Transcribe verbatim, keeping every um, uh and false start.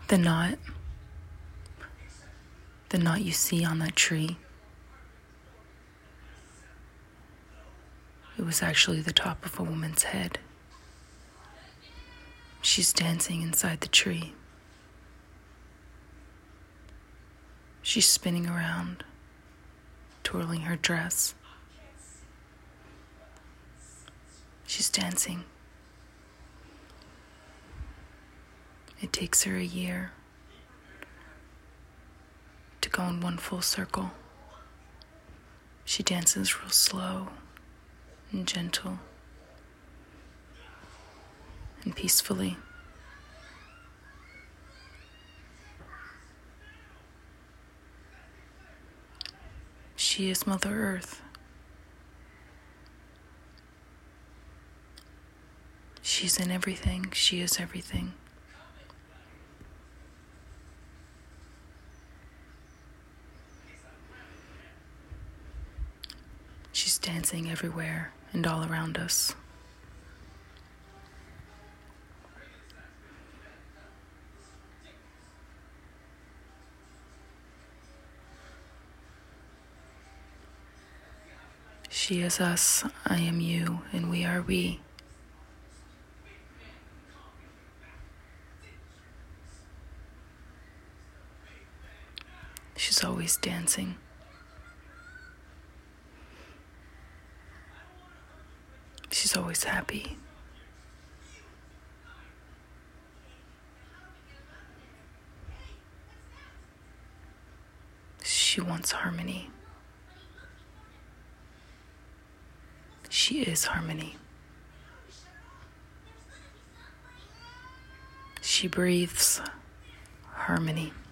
The knot, the knot you see on that tree, it was actually the top of a woman's head. She's dancing inside the tree. She's spinning around, twirling her dress. She's dancing. It takes her a year to go in one full circle. She dances real slow and gentle and peacefully. She is Mother Earth. She's in everything. She is everything. She's dancing everywhere and all around us. She is us, I am you, and we are we. She's always dancing. She's always happy. She wants harmony. She is harmony. She breathes harmony.